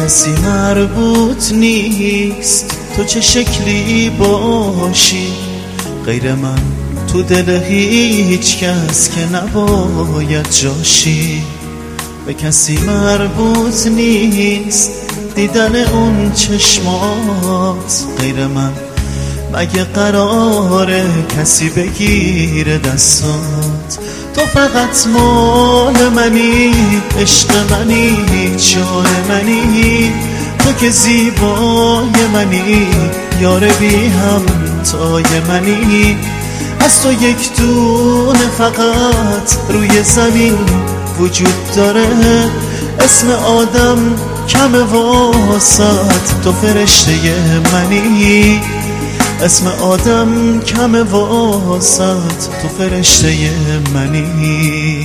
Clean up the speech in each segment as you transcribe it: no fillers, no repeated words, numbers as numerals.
کسی مربوط نیست تو چه شکلی باشی غیر من تو دل هیچ کس که نباید جاشی. به کسی مربوط نیست دیدن اون چشمات غیر من مگه قراره کسی بگیره دستات. تو فقط مال منی، عشق منی، جان منی، تو که زیبای منی، یار بی همتای منی. از تو یک دونه فقط روی زمین وجود داره، اسم آدم کم واسط تو فرشته منی. اسم آدم کم واسط تو فرشته منی.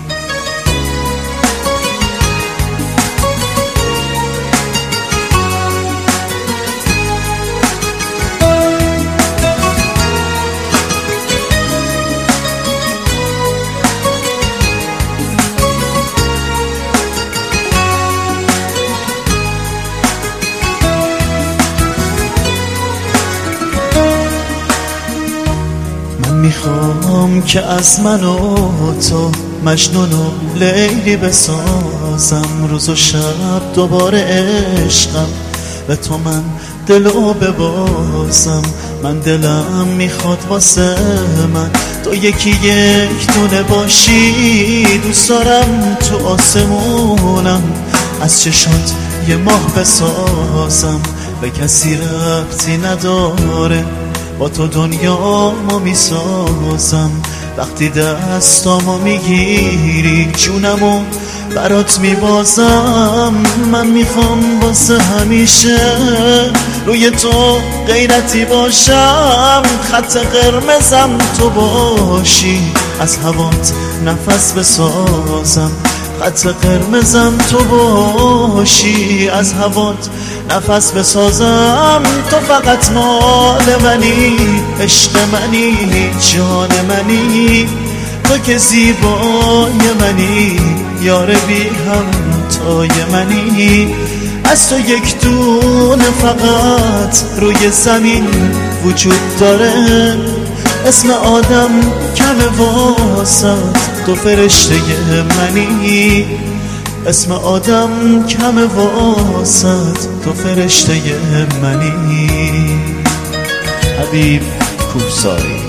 میخوام که از من و تو مجنون و لیلی بسازم، روز و شب دوباره عشقم به تو من دلو ببازم. من دلم میخواد واسه من تو یکی یک دونه باشی، دوست دارم تو آسمونم از چشات یه ماه بسازم. به کسی ربطی نداره با تو دنیامو میسازم، وقتی دستامو میگیری جونمو برات میبازم. من میخوام واسه همیشه روی تو غیرتی باشم، خط قرمزم تو باشی، از هوات نفس بسازم. خط قرمزم تو باشی، از هوات نفس بسازم. تو فقط مال منی، عشق منی، جان منی، تو که زیبای منی، یار بی همتای منی. از تو یک دونه فقط روی زمین وجود داره، اسم آدم کم واسط تو فرشته منی. اسم آدم کم واسط تو فرشته منی. حبیب کوهساری.